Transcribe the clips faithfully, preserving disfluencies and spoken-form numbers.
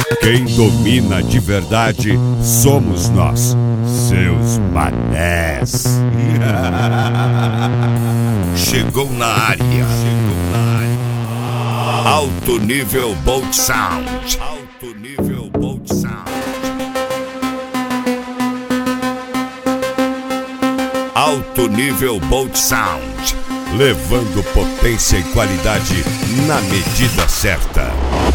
Quem domina de verdade somos nós, seus manés. Chegou na área, chegou na área. Alto nível Bolt Sound. Alto nível Bolt Sound. Alto nível Bolt Sound. Levando potência e qualidade na medida certa.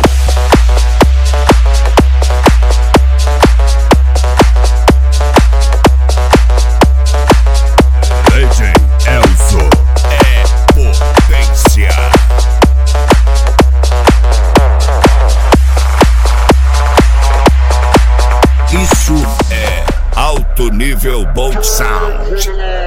D J Elzo é potência. Isso é alto nível Bolt Sound.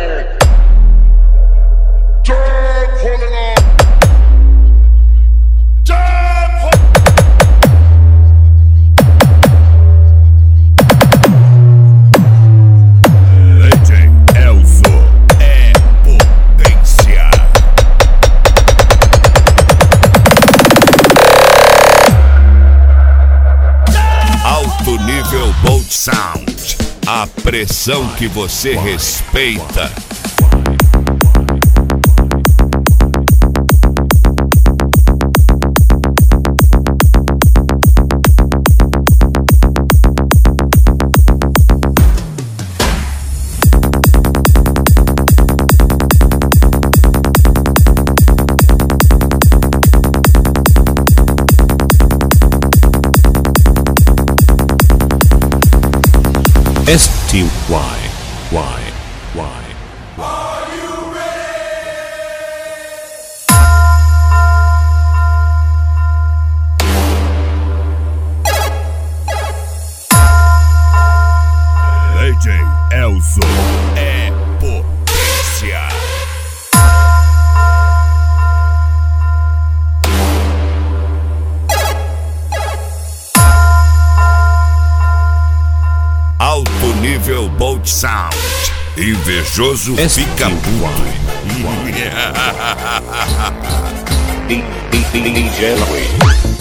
Bolt Sound, a pressão que você respeita. S T Y, Y, Y. Are you ready? D J Elzo é potência. Alto nível Bolt Sound. Invejoso fica puto. D J